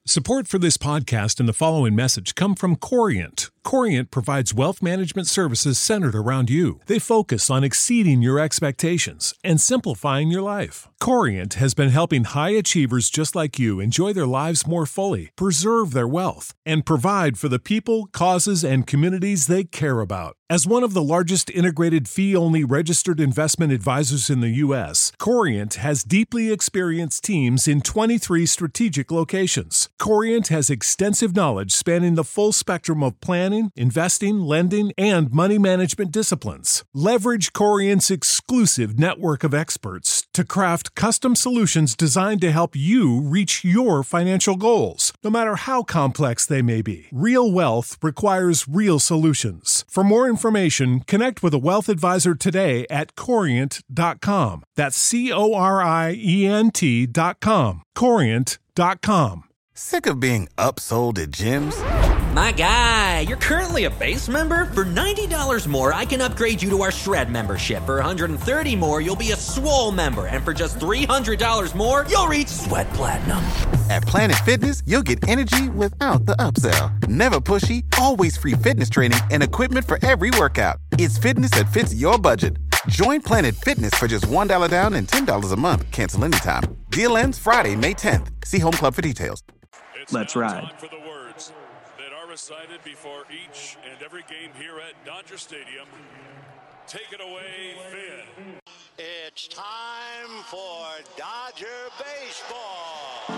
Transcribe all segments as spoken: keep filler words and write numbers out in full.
Support for this podcast and the following message come from Corient. Corient provides wealth management services centered around you. They focus on exceeding your expectations and simplifying your life. Corient has been helping high achievers just like you enjoy their lives more fully, preserve their wealth, and provide for the people, causes, and communities they care about. As one of the largest integrated fee-only registered investment advisors in the U S, Corient has deeply experienced teams in twenty-three strategic locations. Corient has extensive knowledge spanning the full spectrum of planning, investing, lending, and money management disciplines. Leverage Corient's exclusive network of experts to craft custom solutions designed to help you reach your financial goals, no matter how complex they may be. Real wealth requires real solutions. For more information, connect with a wealth advisor today at corient dot com. That's C O R I E N T dot com. corient dot com. Sick of being upsold at gyms? My guy, you're currently a base member? For ninety dollars more, I can upgrade you to our Shred membership. For one hundred thirty dollars more, you'll be a Swole member. And for just three hundred dollars more, you'll reach Sweat Platinum. At Planet Fitness, you'll get energy without the upsell. Never pushy, always free fitness training and equipment for every workout. It's fitness that fits your budget. Join Planet Fitness for just one dollar down and ten dollars a month. Cancel anytime. Deal ends Friday, May tenth. See Home Club for details. It's Let's now ride. time for the words that are recited before each and every game here at Dodger Stadium. Take it away, Finn. It's time for Dodger baseball.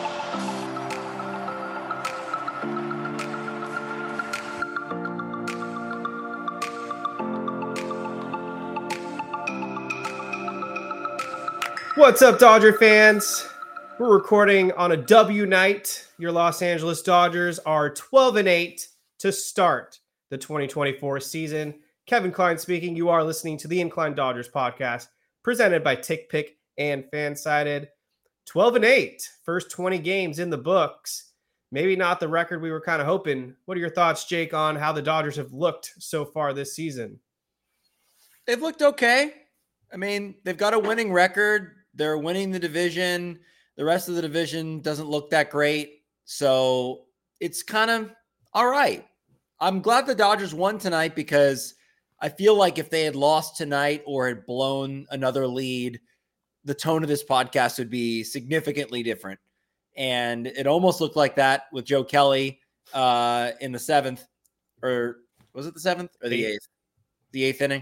What's up, Dodger fans? We're recording on a W night. Your Los Angeles Dodgers are twelve and eight to start the twenty twenty-four season. Kevin Klein speaking. You are listening to the Incline Dodgers podcast presented by TickPick and Fansided. twelve and eight, first twenty games in the books. Maybe not the record we were kind of hoping. What are your thoughts, Jake, on how the Dodgers have looked so far this season? They've looked okay. I mean, they've got a winning record. They're winning the division. The rest of the division doesn't look that great. So it's kind of all right. I'm glad the Dodgers won tonight because I feel like if they had lost tonight or had blown another lead, the tone of this podcast would be significantly different. And it almost looked like that with Joe Kelly uh, in the seventh, or was it the seventh or the eighth? The eighth inning.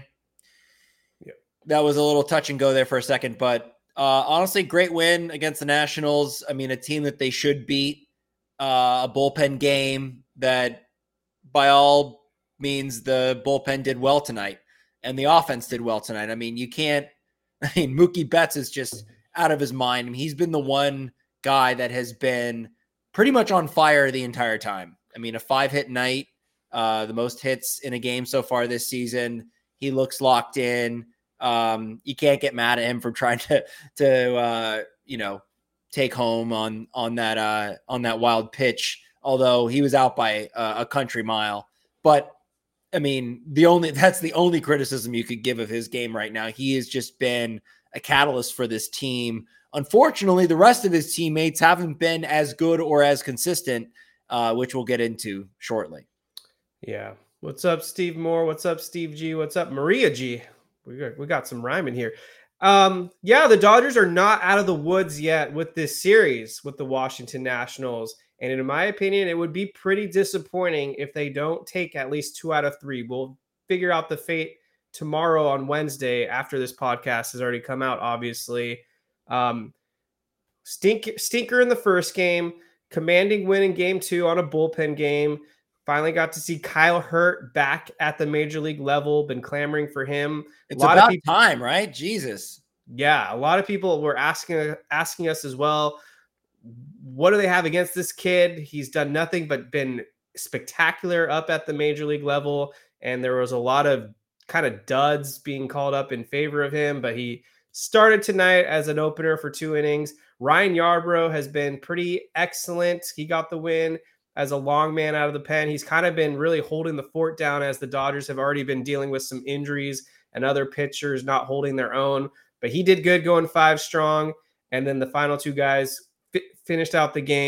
Yeah. That was a little touch and go there for a second, but Uh, honestly, great win against the Nationals. I mean, a team that they should beat, uh, a bullpen game that by all means the bullpen did well tonight and the offense did well tonight. I mean, you can't, I mean, Mookie Betts is just out of his mind. I mean, he's been the one guy that has been pretty much on fire the entire time. I mean, a five hit night, uh, the most hits in a game so far this season. He looks locked in. Um, you can't get mad at him for trying to, to, uh, you know, take home on, on that, uh, on that wild pitch, although he was out by uh, a country mile. But I mean, the only, that's the only criticism you could give of his game right now. He has just been a catalyst for this team. Unfortunately, the rest of his teammates haven't been as good or as consistent, uh, which we'll get into shortly. Yeah. What's up, Steve Moore? What's up, Steve G? What's up, Maria G? We got, we got some rhyme in here. Um, yeah, the Dodgers are not out of the woods yet with this series with the Washington Nationals. And in my opinion, it would be pretty disappointing if they don't take at least two out of three. We'll figure out the fate tomorrow on Wednesday after this podcast has already come out, obviously. Um, stink, stinker in the first game, commanding win in game two on a bullpen game. Finally got to see Kyle Hurt back at the major league level. Been clamoring for him. It's a lot about of people, time, right? Jesus. Yeah, a lot of people were asking asking us as well, what do they have against this kid? He's done nothing but been spectacular up at the major league level. And there was a lot of kind of duds being called up in favor of him, but he started tonight as an opener for two innings. Ryan Yarbrough has been pretty excellent. He got the win as a long man out of the pen. He's kind of been really holding the fort down as the Dodgers have already been dealing with some injuries and other pitchers not holding their own. But he did good going five strong. And then the final two guys fi- finished out the game.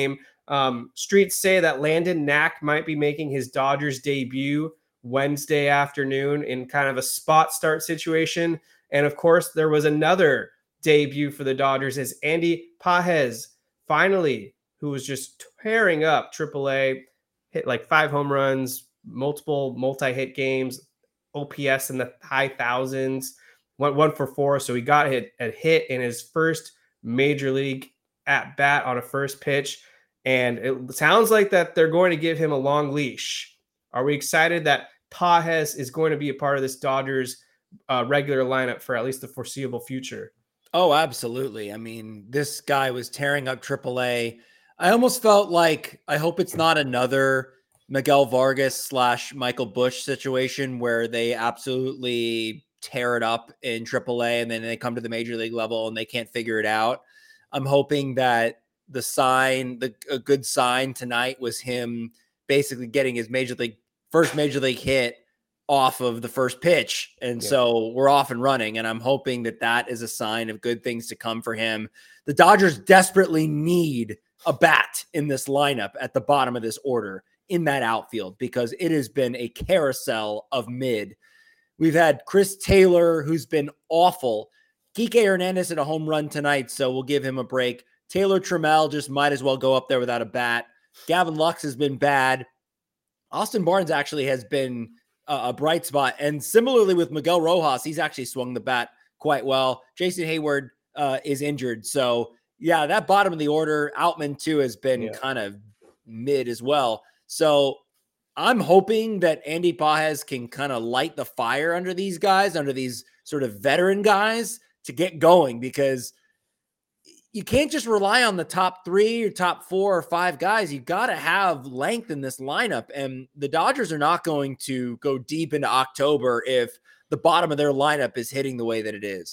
Um, streets say that Landon Knack might be making his Dodgers debut Wednesday afternoon in kind of a spot start situation. And of course, there was another debut for the Dodgers as Andy Pages finally, who was just tearing up triple A, hit like five home runs, multiple multi-hit games, O P S in the high thousands, went one for four. So he got hit a hit in his first major league at bat on a first pitch. And it sounds like that they're going to give him a long leash. Are we excited that Pages is going to be a part of this Dodgers uh, regular lineup for at least the foreseeable future? Oh, absolutely. I mean, this guy was tearing up triple A. I almost felt like, I hope it's not another Miguel Vargas slash Michael Busch situation where they absolutely tear it up in triple A and then they come to the major league level and they can't figure it out. I'm hoping that the sign, the a good sign tonight was him basically getting his major league, first major league hit off of the first pitch. And yeah. So we're off and running. And I'm hoping that that is a sign of good things to come for him. The Dodgers desperately need a bat in this lineup at the bottom of this order in that outfield, because it has been a carousel of mid. We've had Chris Taylor, who's been awful. Kike Hernandez hit a home run tonight, so we'll give him a break. Taylor Trammell just might as well go up there without a bat. Gavin Lux has been bad. Austin Barnes actually has been a bright spot. And similarly with Miguel Rojas, he's actually swung the bat quite well. Jason Hayward uh, is injured. So yeah, that bottom of the order, Outman too, has been yeah. kind of mid as well. So I'm hoping that Andy Pages can kind of light the fire under these guys, under these sort of veteran guys to get going, because you can't just rely on the top three or top four or five guys. You've got to have length in this lineup. And the Dodgers are not going to go deep into October if the bottom of their lineup is hitting the way that it is.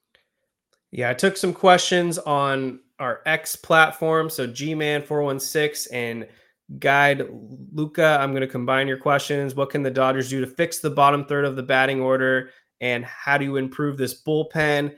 Yeah, I took some questions on our X platform. So G Man four one six and Guide Luca, I'm going to combine your questions. What can the Dodgers do to fix the bottom third of the batting order? And how do you improve this bullpen?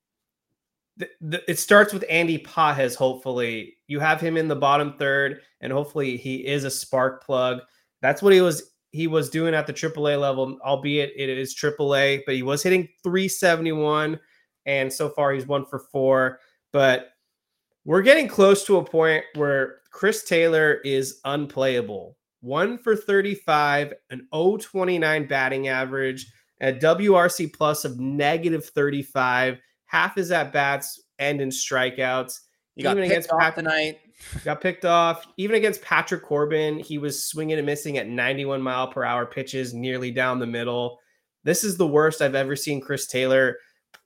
The, the, it starts with Andy Pages. Hopefully you have him in the bottom third, and hopefully he is a spark plug. That's what he was he was doing at the triple A level, albeit it is triple A, but he was hitting three seventy-one, and so far he's one for four. But we're getting close to a point where Chris Taylor is unplayable. one for thirty-five, an oh twenty-nine batting average, a W R C plus of negative thirty-five. Half his at-bats end in strikeouts. He got Even picked against off Pat- tonight. Got picked off. Even against Patrick Corbin, he was swinging and missing at ninety-one mile per hour pitches, nearly down the middle. This is the worst I've ever seen Chris Taylor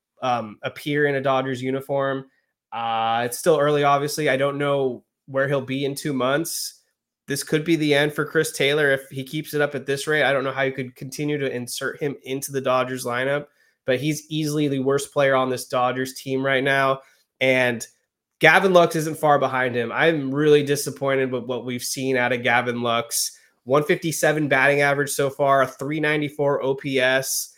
um, appear in a Dodgers uniform. Uh, it's still early, obviously. I don't know where he'll be in two months. This could be the end for Chris Taylor if he keeps it up at this rate. I don't know how you could continue to insert him into the Dodgers lineup, but he's easily the worst player on this Dodgers team right now. And Gavin Lux isn't far behind him. I'm really disappointed with what we've seen out of Gavin Lux. one fifty-seven batting average so far, a three ninety-four O P S,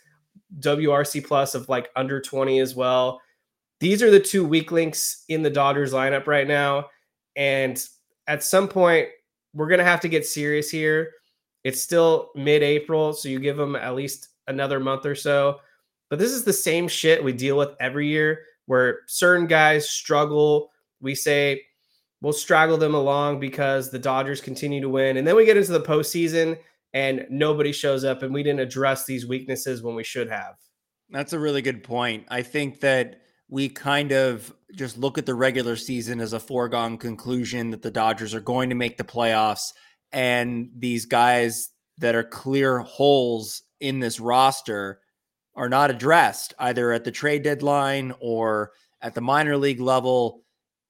W R C plus of like under twenty as well. These are the two weak links in the Dodgers lineup right now. And at some point, we're going to have to get serious here. It's still mid-April, so you give them at least another month or so. But this is the same shit we deal with every year, where certain guys struggle. We say we'll straggle them along because the Dodgers continue to win. And then we get into the postseason and nobody shows up, and we didn't address these weaknesses when we should have. That's a really good point. I think that we kind of just look at the regular season as a foregone conclusion that the Dodgers are going to make the playoffs, and these guys that are clear holes in this roster are not addressed either at the trade deadline or at the minor league level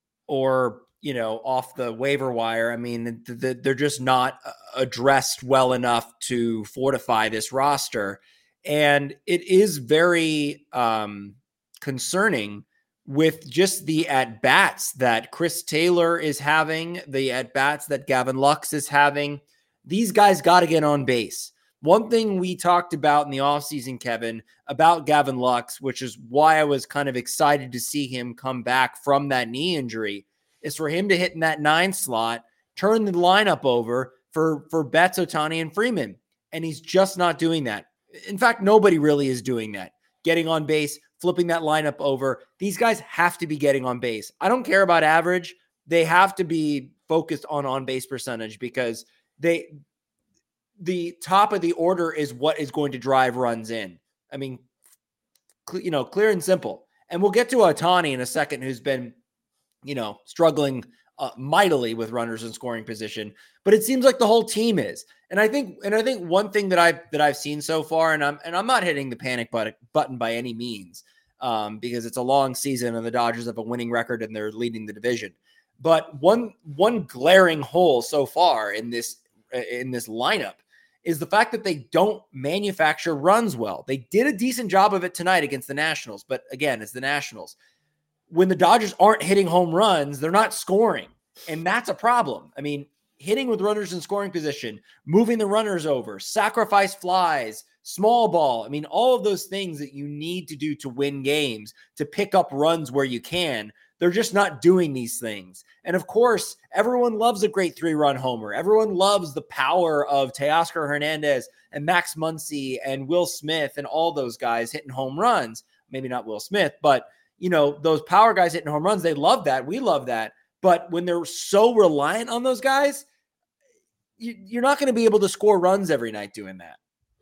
or, you know, off the waiver wire. I mean, th- th- they're just not addressed well enough to fortify this roster. And it is very um, concerning with just the at-bats that Chris Taylor is having, the at-bats that Gavin Lux is having. These guys got to get on base. One thing we talked about in the offseason, Kevin, about Gavin Lux, which is why I was kind of excited to see him come back from that knee injury, is for him to hit in that nine slot, turn the lineup over for, for Betts, Ohtani, and Freeman. And he's just not doing that. In fact, nobody really is doing that. Getting on base, flipping that lineup over. These guys have to be getting on base. I don't care about average. They have to be focused on on-base percentage because they the top of the order is what is going to drive runs in. I mean, cl- you know, clear and simple. And we'll get to Ohtani in a second, who's been, you know, struggling uh, mightily with runners in scoring position. But it seems like the whole team is. And I think, and I think one thing that I've that I've seen so far, and I'm and I'm not hitting the panic button button by any means, um, because it's a long season and the Dodgers have a winning record and they're leading the division. But one one glaring hole so far in this in this lineup is the fact that they don't manufacture runs well. They did a decent job of it tonight against the Nationals, but again, it's the Nationals. When the Dodgers aren't hitting home runs, they're not scoring, and that's a problem. I mean, hitting with runners in scoring position, moving the runners over, sacrifice flies, small ball. I mean, all of those things that you need to do to win games, to pick up runs where you can. They're just not doing these things. And of course, everyone loves a great three-run homer. Everyone loves the power of Teoscar Hernandez and Max Muncy and Will Smith and all those guys hitting home runs. Maybe not Will Smith, but you know, those power guys hitting home runs, they love that. We love that. But when they're so reliant on those guys, you, you're not going to be able to score runs every night doing that.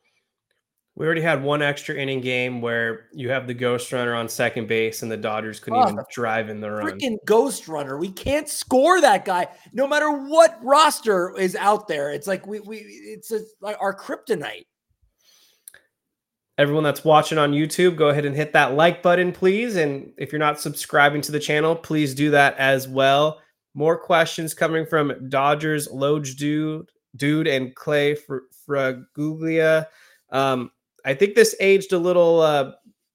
We already had one extra inning game where you have the ghost runner on second base and the Dodgers couldn't Oh, even drive in the run. Freaking ghost runner. We can't score that guy no matter what roster is out there. It's like we, we it's a, like our kryptonite. Everyone that's watching on YouTube, go ahead and hit that like button, please. And if you're not subscribing to the channel, please do that as well. More questions coming from Dodgers, Loge Dude, Dude and Clay Fraguglia. Um, I think this aged a little uh,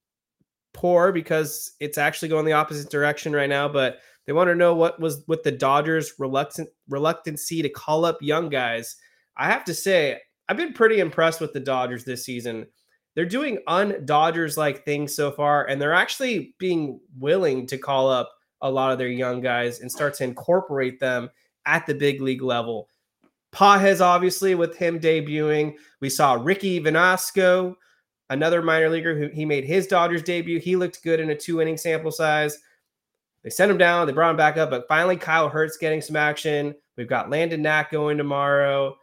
poor because it's actually going the opposite direction right now, but they want to know what was with the Dodgers' reluctant reluctancy to call up young guys. I have to say, I've been pretty impressed with the Dodgers this season. They're doing un-Dodgers-like things so far, and they're actually being willing to call up a lot of their young guys and start to incorporate them at the big league level. Pages, obviously, with him debuting. We saw Ricky Venasco, another minor leaguer who he made his Dodgers debut. He looked good in a two-inning sample size. They sent him down. They brought him back up, but finally Kyle Hurts getting some action. We've got Landon Knack going tomorrow.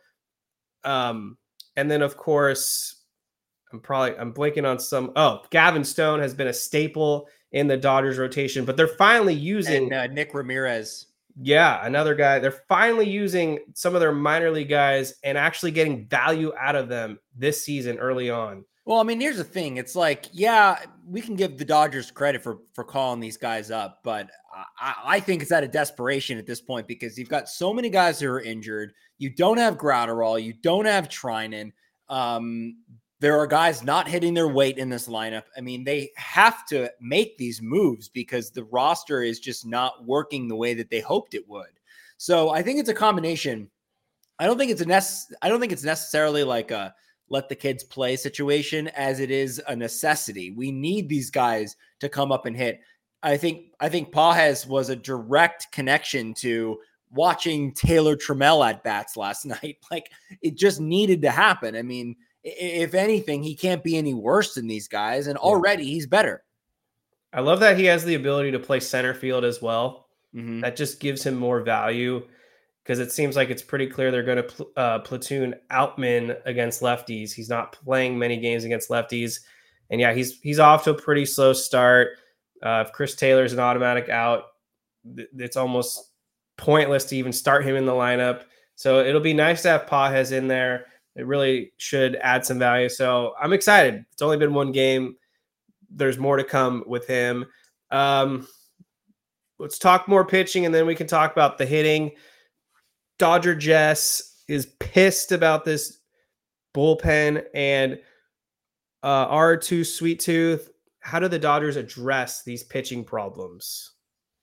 Um, and then, of course, I'm probably I'm blanking on some. Oh, Gavin Stone has been a staple in the Dodgers rotation, but they're finally using and, uh, Nick Ramirez. Yeah, another guy. They're finally using some of their minor league guys and actually getting value out of them this season early on. Well, I mean, here's the thing. It's like, yeah, we can give the Dodgers credit for for calling these guys up, but I, I think it's out of desperation at this point because you've got so many guys who are injured. You don't have Gratterall. You don't have Treinen. Um, there are guys not hitting their weight in this lineup. I mean, they have to make these moves because the roster is just not working the way that they hoped it would. So I think it's a combination. I don't think it's a nec- I don't think it's necessarily like a let the kids play situation as it is a necessity. We need these guys to come up and hit. I think I think Pages was a direct connection to watching Taylor Trammell at bats last night. Like it just needed to happen. I mean, if anything, he can't be any worse than these guys, and already he's better. I love that he has the ability to play center field as well. Mm-hmm. That just gives him more value because it seems like it's pretty clear they're going to pl- uh, platoon Outman against lefties. He's not playing many games against lefties, and yeah, he's he's off to a pretty slow start. Uh, if Chris Taylor's an automatic out, th- it's almost pointless to even start him in the lineup. So it'll be nice to have Pages in there. It really should add some value. So I'm excited. It's only been one game. There's more to come with him. Um, let's talk more pitching, and then we can talk about the hitting. Dodger Jess is pissed about this bullpen and uh, R two Sweet Tooth. How do the Dodgers address these pitching problems?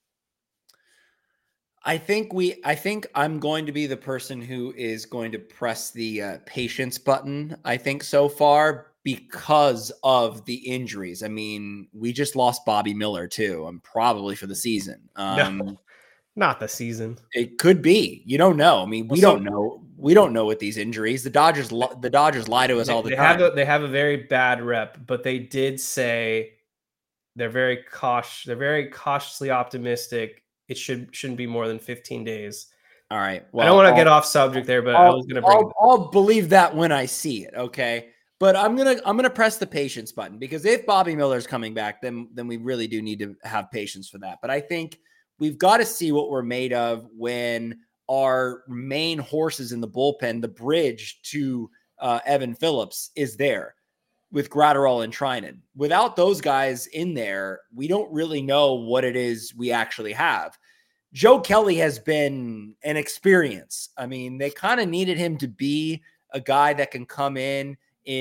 I think we, I think I'm going to be the person who is going to press the uh, patience button. I think so far because of the injuries. I mean, we just lost Bobby Miller too, and probably for the season. Um, no. Not the season. It could be. You don't know. I mean, we Well, don't so- know. We don't know with these injuries. The Dodgers, li- the Dodgers lie to us They, all the they time. have a, they have a very bad rep, but they did say they're very cautious. They're very cautiously optimistic. It should shouldn't be more than fifteen days. All right. I don't want to I'll- get off subject there, but I I'll, was going to bring. I'll, I'll believe that when I see it. Okay. But I'm gonna I'm gonna press the patience button, because if Bobby Miller's coming back, then then we really do need to have patience for that. But I think we've got to see what we're made of when our main horses in the bullpen, the bridge to uh, Evan Phillips, is there with Gratterall and Trinan. Without those guys in there, we don't really know what it is we actually have. Joe Kelly has been an experience. I mean, they kind of needed him to be a guy that can come in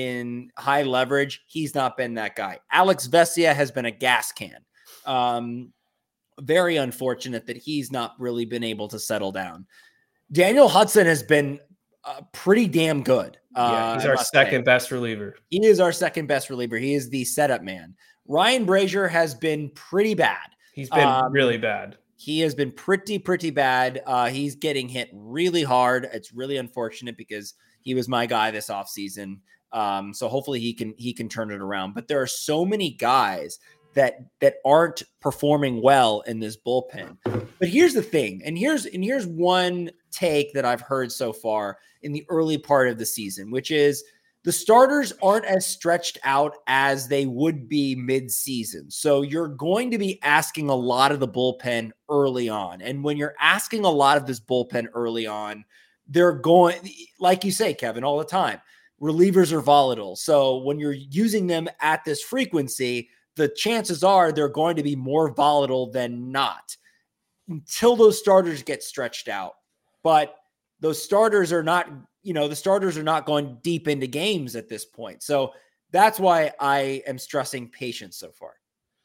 in high leverage. He's not been that guy. Alex Vesia has been a gas can. Um, very unfortunate that he's not really been able to settle down. Daniel Hudson has been uh, pretty damn good. Uh, Yeah, he's I our must second say. best reliever. He is our second best reliever. He is the setup man. Ryan Brazier has been pretty bad. He's been Um, really bad. He has been pretty, pretty bad. Uh, he's getting hit really hard. It's really unfortunate because he was my guy this offseason. Um, so hopefully he can he can turn it around. But there are so many guys that that aren't performing well in this bullpen. But here's the thing, and here's and here's one take that I've heard so far in the early part of the season, which is the starters aren't as stretched out as they would be mid-season. So you're going to be asking a lot of the bullpen early on. And when you're asking a lot of this bullpen early on, they're going, like you say, Kevin, all the time, relievers are volatile. So when you're using them at this frequency, the chances are they're going to be more volatile than not until those starters get stretched out. But those starters are not, you know, the starters are not going deep into games at this point. So that's why I am stressing patience so far.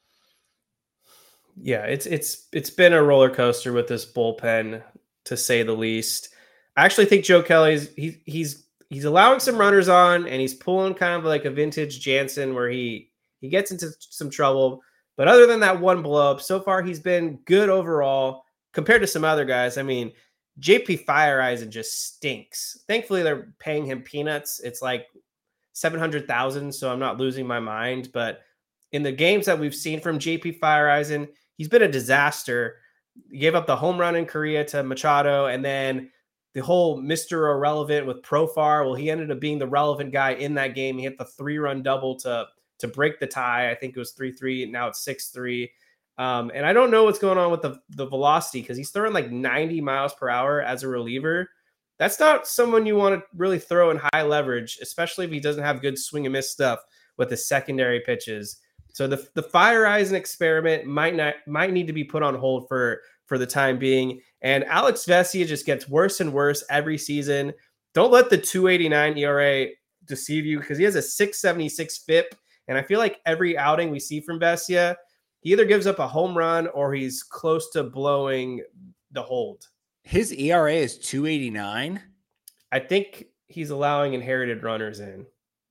Yeah, it's it's it's been a roller coaster with this bullpen, to say the least. I actually think Joe Kelly's he, he's he's allowing some runners on, and he's pulling kind of like a vintage Jansen where he he gets into some trouble. But other than that one blow up, so far he's been good overall compared to some other guys. I mean, J P Fireeisen just stinks. Thankfully, they're paying him peanuts. It's like seven hundred thousand dollars, so I'm not losing my mind. But in the games that we've seen from J P Fireeisen, he's been a disaster. He gave up the home run in Korea to Machado, and then the whole Mister Irrelevant with Profar. Well, he ended up being the relevant guy in that game. He hit the three-run double to, to break the tie. I think it was three three. Now it's six three. Um, and I don't know what's going on with the, the velocity, because he's throwing like ninety miles per hour as a reliever. That's not someone you want to really throw in high leverage, especially if he doesn't have good swing and miss stuff with his secondary pitches. So the the Fireeisen experiment might not might need to be put on hold for for the time being. And Alex Vesia just gets worse and worse every season. Don't let the two eighty-nine E R A deceive you, because he has a six seventy-six F I P. And I feel like every outing we see from Vesia, he either gives up a home run or he's close to blowing the hold. His E R A is two eighty-nine. I think he's allowing inherited runners in.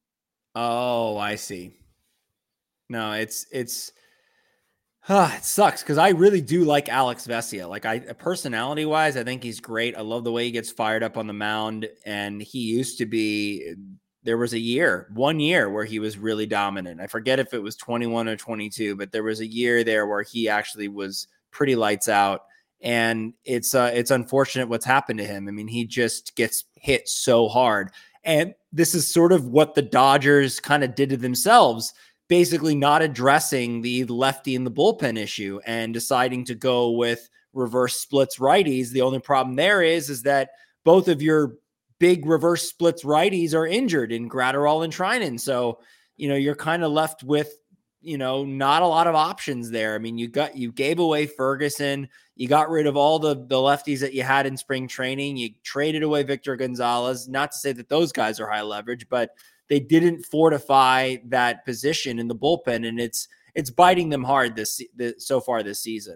Oh, I see. No, it's it's uh, it sucks because I really do like Alex Vesia. Like I personality wise, I think he's great. I love the way he gets fired up on the mound, and he used to be. There was a year, one year where he was really dominant. I forget if it was twenty-one or twenty-two, but there was a year there where he actually was pretty lights out. And it's uh, it's unfortunate what's happened to him. I mean, he just gets hit so hard. And this is sort of what the Dodgers kind of did to themselves, basically not addressing the lefty in the bullpen issue and deciding to go with reverse splits righties. The only problem there is, is that both of your big reverse splits righties are injured in Gratterall and Trinan. So, you know, you're kind of left with, you know, not a lot of options there. I mean, you got, you gave away Ferguson, you got rid of all the, the lefties that you had in spring training. You traded away Victor Gonzalez, not to say that those guys are high leverage, but they didn't fortify that position in the bullpen. And it's, it's biting them hard this, this so far this season.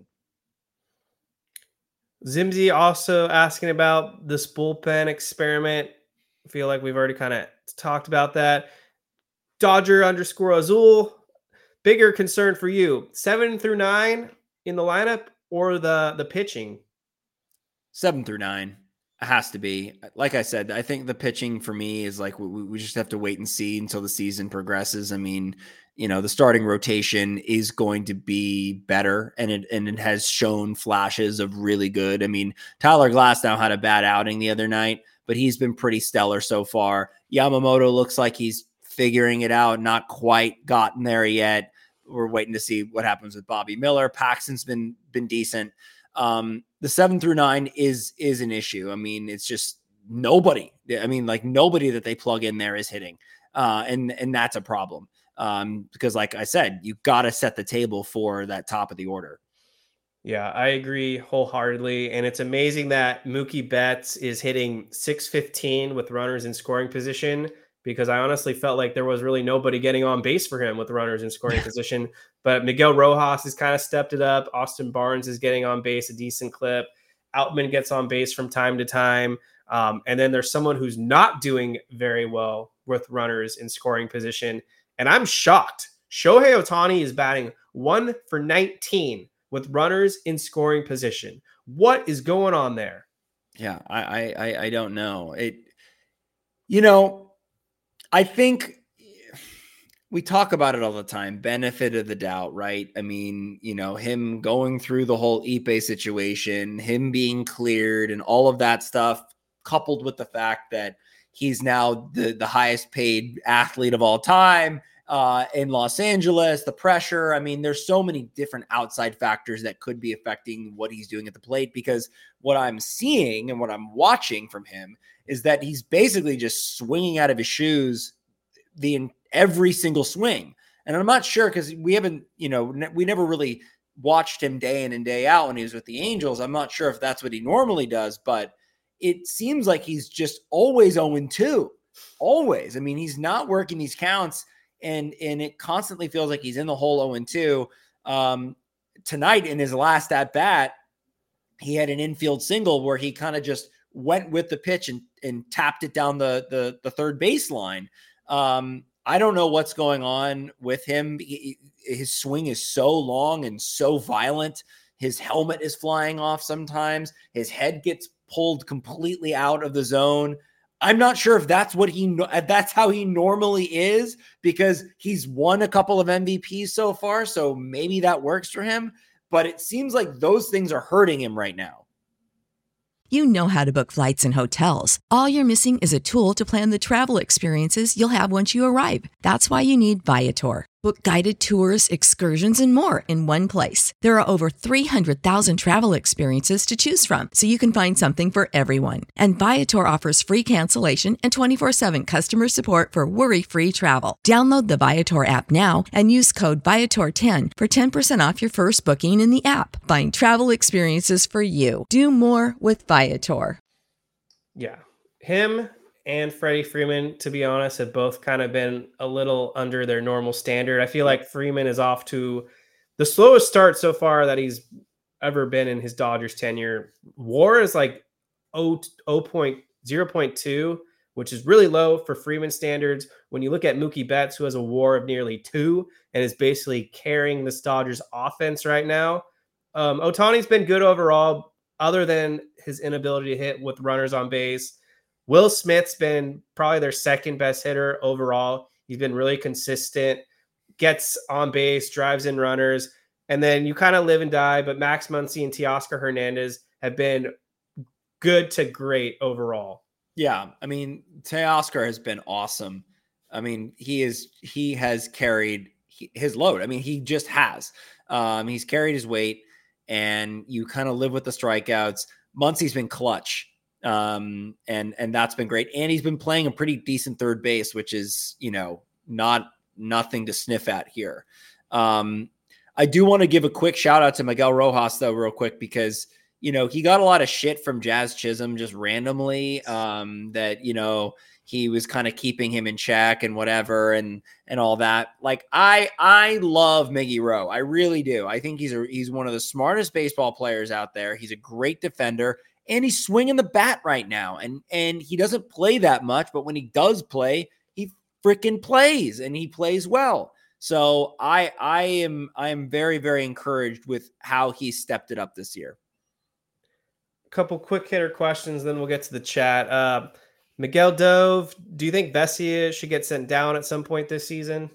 Zimzi also asking about this bullpen experiment. I feel like we've already kind of talked about that. Dodger underscore Azul. Bigger concern for you, seven through nine in the lineup or the, the pitching? Seven through nine. It has to be. Like I said, I think the pitching for me is like we, we just have to wait and see until the season progresses. I mean, you know, the starting rotation is going to be better, and it and it has shown flashes of really good. I mean, Tyler Glasnow had a bad outing the other night, but he's been pretty stellar so far. Yamamoto looks like he's figuring it out, not quite gotten there yet. We're waiting to see what happens with Bobby Miller. Paxton's been been decent. Um, the seven through nine is is an issue. I mean, it's just nobody. I mean, like nobody that they plug in there is hitting, uh, and and that's a problem. Um, because, like I said, you got to set the table for that top of the order. Yeah, I agree wholeheartedly, and it's amazing that Mookie Betts is hitting six fifteen with runners in scoring position, because I honestly felt like there was really nobody getting on base for him with runners in scoring position. But Miguel Rojas has kind of stepped it up. Austin Barnes is getting on base a decent clip. Outman gets on base from time to time. Um, and then there's someone who's not doing very well with runners in scoring position. And I'm shocked. Shohei Ohtani is batting one for nineteen with runners in scoring position. What is going on there? Yeah, I I, I don't know. It, you know, I think we talk about it all the time, benefit of the doubt, right? I mean, you know, him going through the whole Ipe situation, him being cleared and all of that stuff, coupled with the fact that he's now the, the highest paid athlete of all time uh, in Los Angeles, the pressure. I mean, there's so many different outside factors that could be affecting what he's doing at the plate, because what I'm seeing and what I'm watching from him is that he's basically just swinging out of his shoes the every single swing. And I'm not sure, because we haven't, you know, ne- we never really watched him day in and day out when he was with the Angels. I'm not sure if that's what he normally does, but it seems like he's just always oh and two. Always. I mean, he's not working these counts, and and it constantly feels like he's in the hole oh and two. Um, tonight, in his last at bat, he had an infield single where he kind of just went with the pitch and, and tapped it down the, the, the third baseline. Um, I don't know what's going on with him. He, his swing is so long and so violent. His helmet is flying off sometimes. His head gets pulled completely out of the zone. I'm not sure if that's what he, that's how he normally is, because he's won a couple of M V Ps so far. So maybe that works for him, but it seems like those things are hurting him right now. You know how to book flights and hotels. All you're missing is a tool to plan the travel experiences you'll have once you arrive. That's why you need Viator. Book guided tours, excursions, and more in one place. There are over three hundred thousand travel experiences to choose from, so you can find something for everyone. And Viator offers free cancellation and twenty-four seven customer support for worry-free travel. Download the Viator app now and use code Viator ten for ten percent off your first booking in the app. Find travel experiences for you. Do more with Viator. Yeah. Him and Freddie Freeman, to be honest, have both kind of been a little under their normal standard. I feel like Freeman is off to the slowest start so far that he's ever been in his Dodgers tenure. WAR is like zero point zero two, which is really low for Freeman standards. When you look at Mookie Betts, who has a WAR of nearly two and is basically carrying this Dodgers offense right now. Um, Ohtani's been good overall, other than his inability to hit with runners on base. Will Smith's been probably their second best hitter overall. He's been really consistent, gets on base, drives in runners, and then you kind of live and die. But Max Muncy and Teoscar Hernandez have been good to great overall. Yeah, I mean, Teoscar has been awesome. I mean, he is he has carried his load. I mean, he just has. Um, he's carried his weight, and you kind of live with the strikeouts. Muncy's been clutch. Um, and, and that's been great. And he's been playing a pretty decent third base, which is, you know, not nothing to sniff at here. Um, I do want to give a quick shout out to Miguel Rojas though, real quick, because, you know, he got a lot of shit from Jazz Chisholm just randomly, um, that, you know, he was kind of keeping him in check and whatever, and, and all that. Like, I, I love Miggy Rowe. I really do. I think he's a, he's one of the smartest baseball players out there. He's a great defender. And he's swinging the bat right now. And, and he doesn't play that much, but when he does play, he freaking plays, and he plays well. So I, I am, I am very, very encouraged with how he stepped it up this year. couple quick hitter questions, then we'll get to the chat. Uh, Miguel Dove, do you think Vesia should get sent down at some point this season?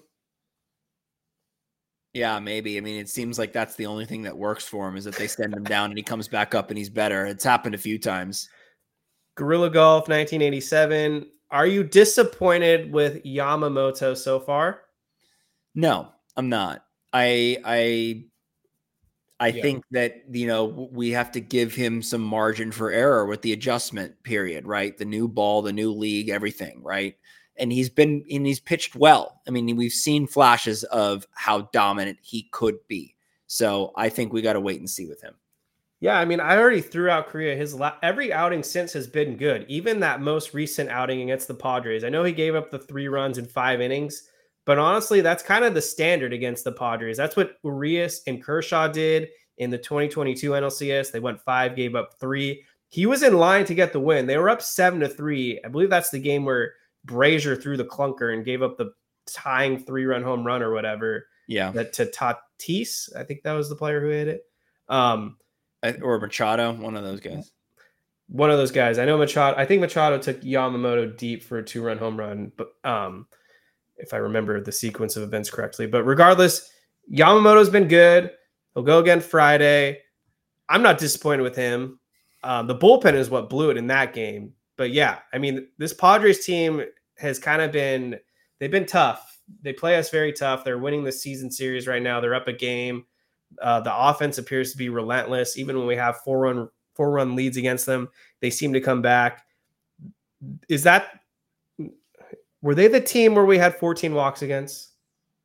Yeah, maybe. I mean, it seems like that's the only thing that works for him is that they send him down and he comes back up and he's better. It's happened a few times. Gorilla Golf nineteen eighty-seven. Are you disappointed with Yamamoto so far? No, I'm not. I I I Yeah. think that, you know, we have to give him some margin for error with the adjustment period, right? The new ball, the new league, everything, right? And he's been and he's pitched well. I mean, we've seen flashes of how dominant he could be. So I think we got to wait and see with him. Yeah, I mean, I already threw out Korea. His la- every outing since has been good. Even that most recent outing against the Padres. I know he gave up the three runs in five innings, but honestly, that's kind of the standard against the Padres. That's what Urias and Kershaw did in the twenty twenty-two N L C S. They went five, gave up three. He was in line to get the win. They were up seven to three. I believe that's the game where Brazier threw the clunker and gave up the tying three-run home run or whatever. Yeah, that to Tatis. I think that was the player who hit it. Um, or Machado, one of those guys. One of those guys. I know Machado. I think Machado took Yamamoto deep for a two-run home run, but um, if I remember the sequence of events correctly. But regardless, Yamamoto's been good. He'll go again Friday. I'm not disappointed with him. Um, the bullpen is what blew it in that game. But yeah, I mean, this Padres team has kind of been, they've been tough. They play us very tough. They're winning the season series right now. They're up a game. Uh, the offense appears to be relentless. Even when we have four run, four run leads against them, they seem to come back. Is that, were they the team where we had fourteen walks against?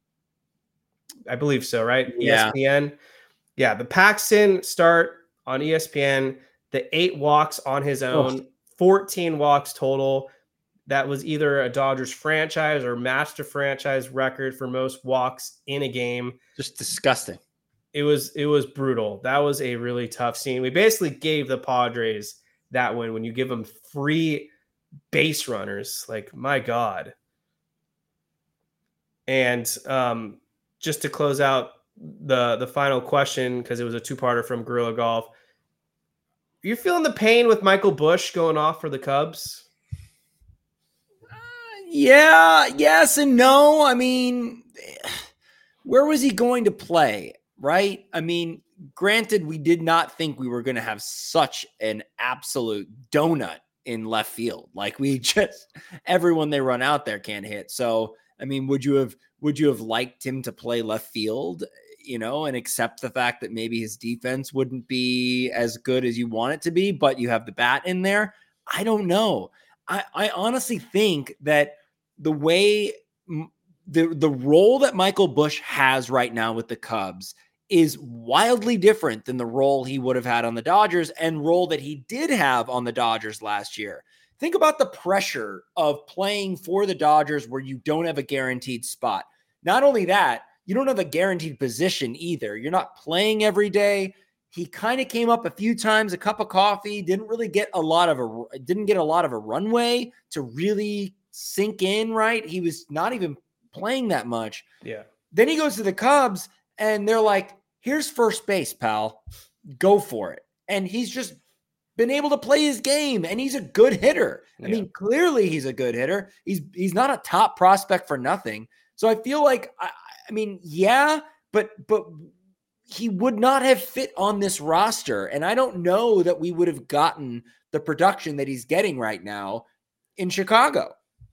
I believe so, right? Yeah. E S P N. Yeah. The Paxton start on E S P N, the eight walks on his own, oh. fourteen walks total. That was either a Dodgers franchise or matched a franchise record for most walks in a game. Just disgusting. It was it was brutal. That was a really tough scene. We basically gave the Padres that win when you give them free base runners. Like, my God. And um, just to close out the, the final question, because it was a two-parter from Gorilla Golf, are you feeling the pain with Michael Busch going off for the Cubs? Uh, yeah, yes and no. I mean, where was he going to play? Right? I mean, granted, we did not think we were going to have such an absolute donut in left field. Like, we just, everyone they run out there can't hit. So, I mean, would you have, would you have liked him to play left field, you know, and accept the fact that maybe his defense wouldn't be as good as you want it to be, but you have the bat in there? I don't know. I, I honestly think that the way the, the role that Michael Busch has right now with the Cubs is wildly different than the role he would have had on the Dodgers and role that he did have on the Dodgers last year. Think about the pressure of playing for the Dodgers where you don't have a guaranteed spot. Not only that, you don't have a guaranteed position either. You're not playing every day. He kind of came up a few times, a cup of coffee, didn't really get a lot of a, didn't get a lot of a runway to really sink in, right? He was not even playing that much. Yeah. Then he goes to the Cubs and they're like, here's first base, pal. Go for it. And he's just been able to play his game, and he's a good hitter. I yeah. mean, clearly he's a good hitter. He's he's not a top prospect for nothing. So I feel like, I, I mean, yeah, but but he would not have fit on this roster. And I don't know that we would have gotten the production that he's getting right now in Chicago.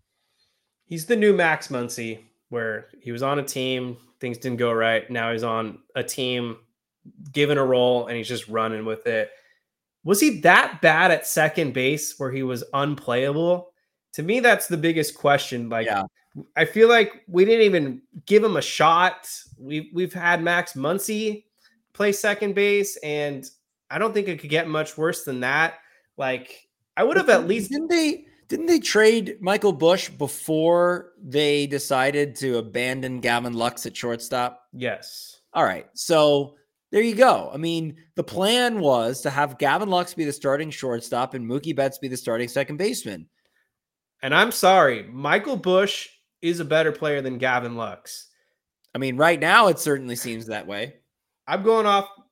He's the new Max Muncy, where he was on a team, things didn't go right. Now he's on a team, given a role, and he's just running with it. Was he that bad at second base where he was unplayable? To me, that's the biggest question. Like, yeah. I feel like we didn't even give him a shot. We've, we've had Max Muncy play second base, and I don't think it could get much worse than that. Like, I would have at least... Didn't they... Didn't they trade Michael Busch before they decided to abandon Gavin Lux at shortstop? Yes. All right. So there you go. I mean, the plan was to have Gavin Lux be the starting shortstop and Mookie Betts be the starting second baseman. And I'm sorry, Michael Busch is a better player than Gavin Lux. I mean, right now it certainly seems that way. I'm going off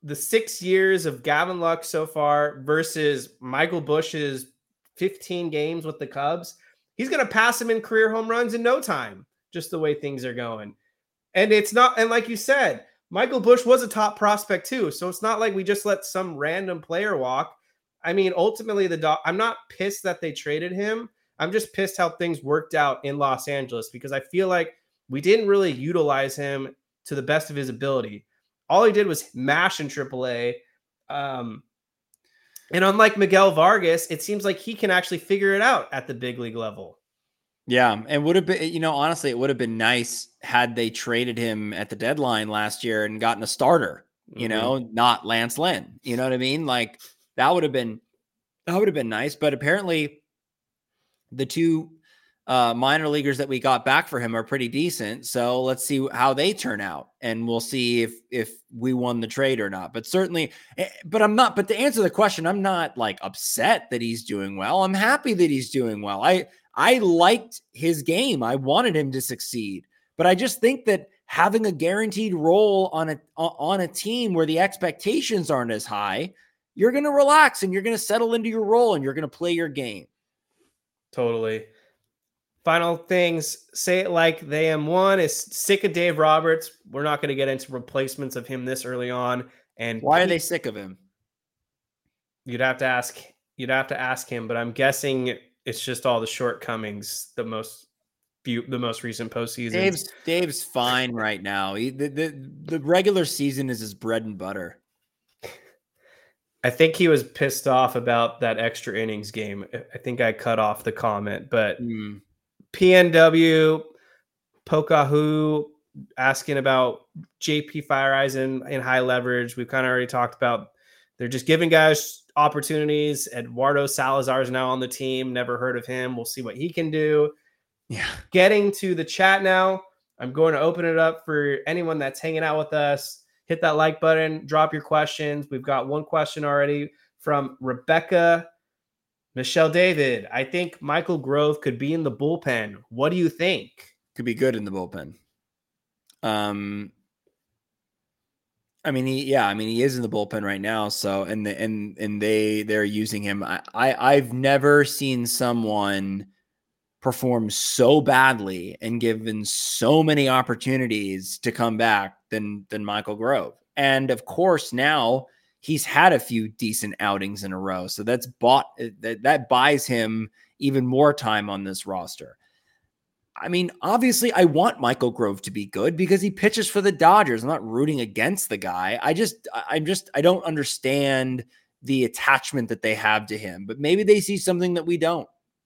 the six years of Gavin Lux so far versus Michael Busch's fifteen games with the Cubs, he's going to pass him in career home runs in no time, just the way things are going. And it's not, and like you said, Michael Busch was a top prospect too. So it's not like we just let some random player walk. I mean, ultimately, the dog, I'm not pissed that they traded him. I'm just pissed how things worked out in Los Angeles because I feel like we didn't really utilize him to the best of his ability. All he did was mash in triple A. Um, and unlike Miguel Vargas, it seems like he can actually figure it out at the big league level. Yeah, and would have been, you know, honestly, it would have been nice had they traded him at the deadline last year and gotten a starter, you mm-hmm. know, not Lance Lynn. You know what I mean? Like that would have been, that would have been nice. But apparently the two uh, minor leaguers that we got back for him are pretty decent. So let's see how they turn out, and we'll see if if we won the trade or not. But certainly, but I'm not. But to answer the question, I'm not like upset that he's doing well. I'm happy that he's doing well. I I liked his game. I wanted him to succeed, but I just think that having a guaranteed role on a on a team where the expectations aren't as high, you're going to relax and you're going to settle into your role and you're going to play your game. Totally. Final things, say it like they am one is sick of Dave Roberts. We're not going to get into replacements of him this early on. And why are they sick of him? You'd have to ask. You'd have to ask him, but I'm guessing it's just all the shortcomings. The most, the most recent postseason. Dave's Dave's fine right now. He, the, the the regular season is his bread and butter. I think he was pissed off about that extra innings game. I think I cut off the comment, but. Mm. P N W, Pokahu asking about J P Fireeisen in high leverage. We've kind of already talked about they're just giving guys opportunities. Eduardo Salazar is now on the team. Never heard of him. We'll see what he can do. Yeah. Getting to the chat now. I'm going to open it up for anyone that's hanging out with us. Hit that like button. Drop your questions. We've got one question already from Rebecca. Michelle David, I think Michael Grove could be in the bullpen. What do you think? Could be good in the bullpen. Um, I mean, he, yeah, I mean, he is in the bullpen right now. So, and the, and and they they're using him. I, I I've never seen someone perform so badly and given so many opportunities to come back than than Michael Grove. And of course, now. He's had a few decent outings in a row. So that's bought that, that buys him even more time on this roster. I mean, obviously I want Michael Grove to be good because he pitches for the Dodgers. I'm not rooting against the guy. I just, I'm just, I don't understand the attachment that they have to him, but maybe they see something that we don't.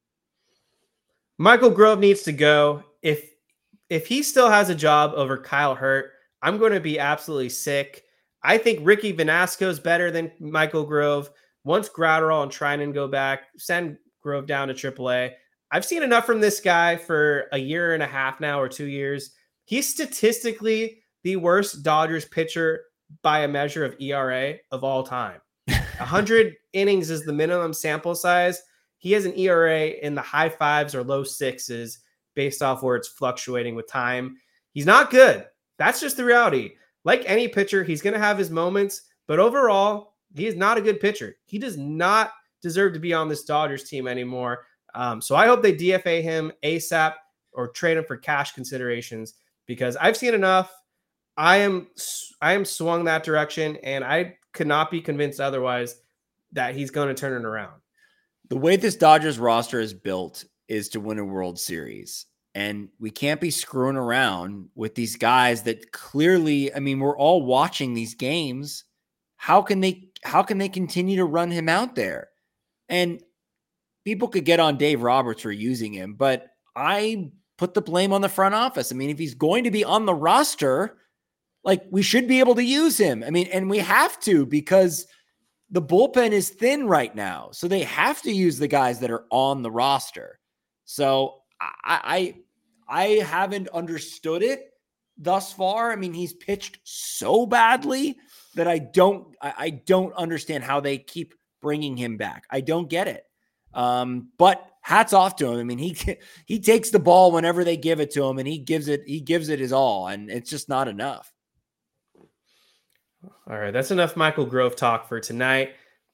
Michael Grove needs to go. If, if he still has a job over Kyle Hurt, I'm going to be absolutely sick. I think Ricky Vanasco is better than Michael Grove. Once Gratterall and Trinan go back, send Grove down to triple A. I've seen enough from this guy for a year and a half now or two years. He's statistically the worst Dodgers pitcher by a measure of E R A of all time. one hundred innings is the minimum sample size. He has an E R A in the high fives or low sixes based off where it's fluctuating with time. He's not good. That's just the reality. Like any pitcher, he's going to have his moments, but overall, he is not a good pitcher. He does not deserve to be on this Dodgers team anymore. Um, so I hope they D F A him ASAP or trade him for cash considerations because I've seen enough. I am I am swung that direction, and I could not be convinced otherwise that he's going to turn it around. The way this Dodgers roster is built is to win a World Series. And we can't be screwing around with these guys that clearly, I mean, we're all watching these games. How can they, how can they continue to run him out there? And people could get on Dave Roberts for using him, but I put the blame on the front office. I mean, if he's going to be on the roster, like we should be able to use him. I mean, and we have to because the bullpen is thin right now. So they have to use the guys that are on the roster. So I, I, I haven't understood it thus far. I mean, he's pitched so badly that I don't, I, I don't understand how they keep bringing him back. I don't get it. Um, but hats off to him. I mean, he, he takes the ball whenever they give it to him and he gives it, he gives it his all. And it's just not enough. All right, that's enough Michael Grove talk for tonight.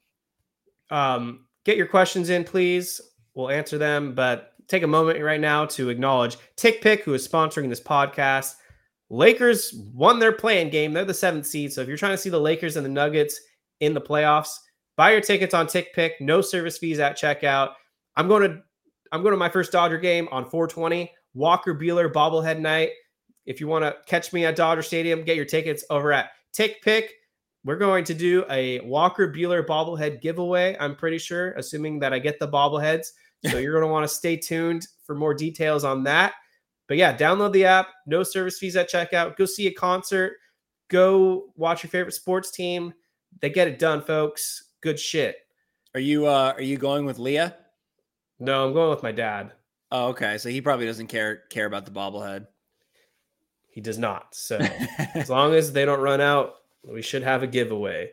Um, get your questions in, please. We'll answer them, but take a moment right now to acknowledge TickPick, who is sponsoring this podcast. Lakers won their play-in game. They're the seventh seed, so if you're trying to see the Lakers and the Nuggets in the playoffs, buy your tickets on TickPick. No service fees at checkout. I'm going to I'm going to my first Dodger game on four twenty. Walker Buehler bobblehead night. If you want to catch me at Dodger Stadium, get your tickets over at TickPick. We're going to do a Walker Buehler bobblehead giveaway, I'm pretty sure, assuming that I get the bobbleheads. So you're going to want to stay tuned for more details on that. But yeah, download the app. No service fees at checkout. Go see a concert. Go watch your favorite sports team. They get it done, folks. Good shit. Are you uh, are you going with Leah? No, I'm going with my dad. Oh, okay. So he probably doesn't care care about the bobblehead. He does not. So as long as they don't run out, we should have a giveaway.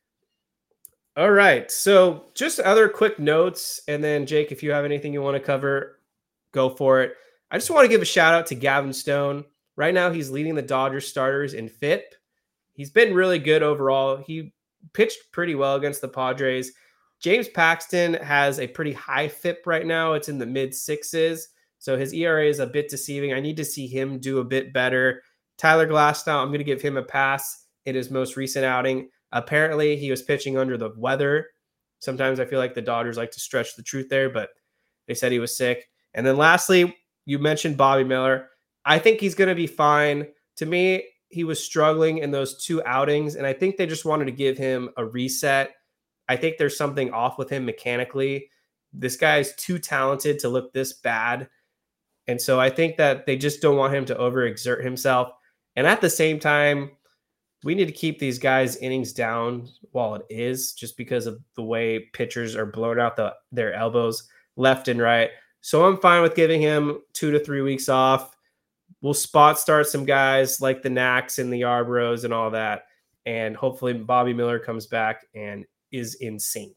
All right. So just other quick notes. And then, Jake, if you have anything you want to cover, go for it. I just want to give a shout out to Gavin Stone. Right now, he's leading the Dodgers starters in F I P. He's been really good overall. He pitched pretty well against the Padres. James Paxton has a pretty high F I P right now. It's in the mid sixes. So his E R A is a bit deceiving. I need to see him do a bit better. Tyler Glasnow, I'm going to give him a pass in his most recent outing. Apparently, he was pitching under the weather. Sometimes I feel like the Dodgers like to stretch the truth there, but they said he was sick. And then lastly, you mentioned Bobby Miller. I think he's going to be fine. To me, he was struggling in those two outings, and I think they just wanted to give him a reset. I think there's something off with him mechanically. This guy is too talented to look this bad. And so I think that they just don't want him to overexert himself. And at the same time, we need to keep these guys' innings down while it is, just because of the way pitchers are blowing out the, their elbows left and right. So I'm fine with giving him two to three weeks off. We'll spot start some guys like the Knacks and the Yarboroughs and all that. And hopefully Bobby Miller comes back and is in sync.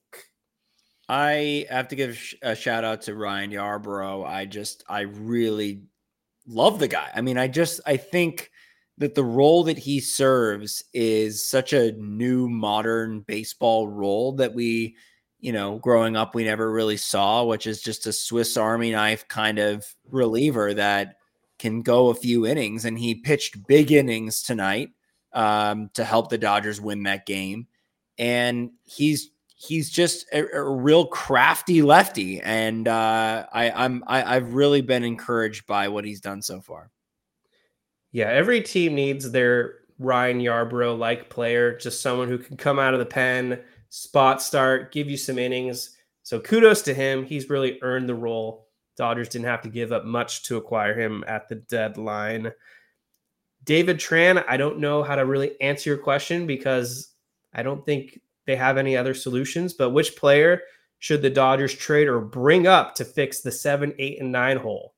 I have to give a shout out to Ryan Yarbrough. I just, I really love the guy. I mean, I just, I think that the role that he serves is such a new modern baseball role that we, you know, growing up, we never really saw, which is just a Swiss Army knife kind of reliever that can go a few innings. And he pitched big innings tonight um, to help the Dodgers win that game. And he's, he's just a, a real crafty lefty. And uh, I, I'm, I, I've really been encouraged by what he's done so far. Yeah, every team needs their Ryan Yarbrough-like player, just someone who can come out of the pen, spot start, give you some innings. So kudos to him. He's really earned the role. Dodgers didn't have to give up much to acquire him at the deadline. David Tran, I don't know how to really answer your question because I don't think they have any other solutions, but which player should the Dodgers trade or bring up to fix the seven, eight, and nine hole?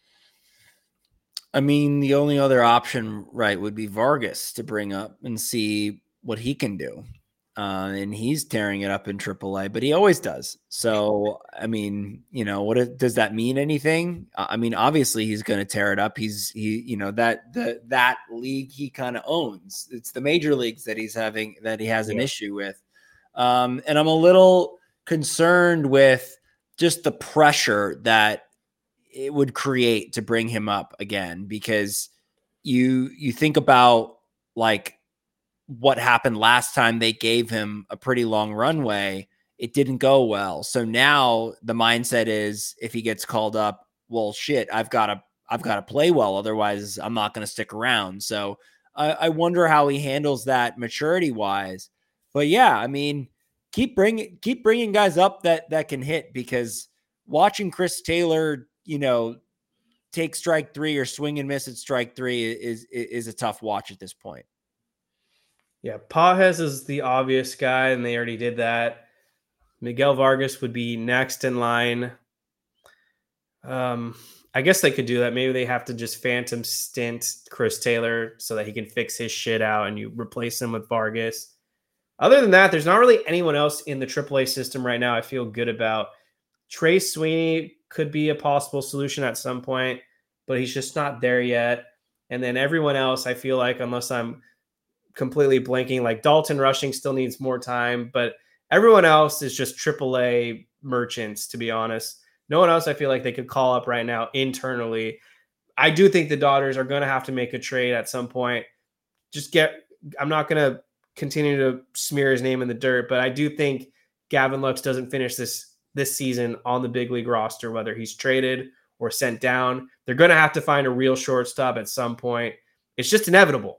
I mean, the only other option, right, would be Vargas to bring up and see what he can do. Uh, and he's tearing it up in triple A, but he always does. So, I mean, you know, what does that mean? Anything? I mean, obviously he's going to tear it up. He's, he, you know, that, the, that league he kind of owns. It's the major leagues that he's having, that he has an yeah. issue with. Um, and I'm a little concerned with just the pressure that it would create to bring him up again, because you, you think about like what happened last time they gave him a pretty long runway. It didn't go well. So now the mindset is if he gets called up, well, shit, I've got to, I've got to play well. Otherwise I'm not going to stick around. So I, I wonder how he handles that maturity wise, but yeah, I mean, keep bringing, keep bringing guys up that, that can hit, because watching Chris Taylor, you know, take strike three or swing and miss at strike three is, is, is a tough watch at this point. Yeah. Pages is the obvious guy, and they already did that. Miguel Vargas would be next in line. Um, I guess they could do that. Maybe they have to just phantom stint Chris Taylor so that he can fix his shit out and you replace him with Vargas. Other than that, there's not really anyone else in the triple A system right now I feel good about. Trey Sweeney could be a possible solution at some point, but he's just not there yet. And then everyone else, I feel like, unless I'm completely blanking. Like Dalton Rushing still needs more time, but everyone else is just triple A merchants, to be honest. No one else I feel like they could call up right now internally. I do think the Dodgers are going to have to make a trade at some point. Just get, I'm not going to continue to smear his name in the dirt, but I do think Gavin Lux doesn't finish this this season on the big league roster, whether he's traded or sent down. They're going to have to find a real shortstop at some point. It's just inevitable.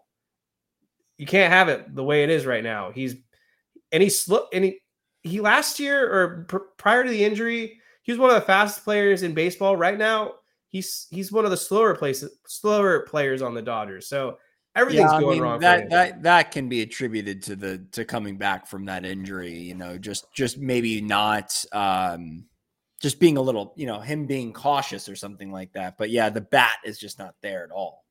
You can't have it the way it is right now. He's and he's slow. And he, he last year or pr- prior to the injury, he was one of the fastest players in baseball. Right now, he's he's one of the slower places, slower players on the Dodgers. So everything's yeah, going I mean, wrong. That for him. that that can be attributed to the to coming back from that injury. You know, just just maybe not. Um, just being a little, you know, him being cautious or something like that. But yeah, the bat is just not there at all.